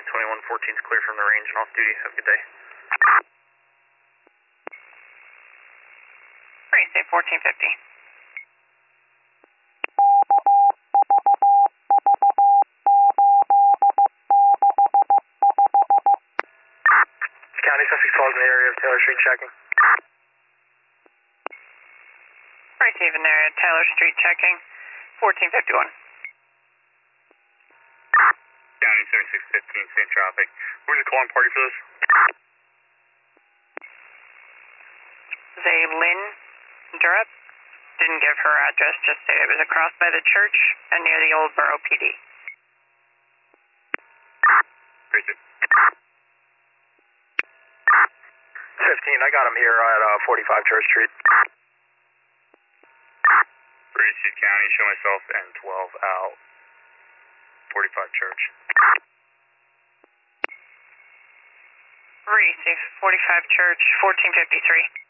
2114 is clear from the range and off duty. Have a good day. Pretty safe, 1450. County Sussex Falls in the area of Taylor Street checking. Pretty safe in there at Taylor Street checking, 1451. County 7615, same traffic. Where's the calling party for this? Lynn Durrett. Didn't give her address, just say it was across by the church and near the old Borough PD. Appreciate it. 15, I got him here at 45 Church Street. British County, show myself, and 12 out. 45 Church. Pretty safe, 45 Church, 1453.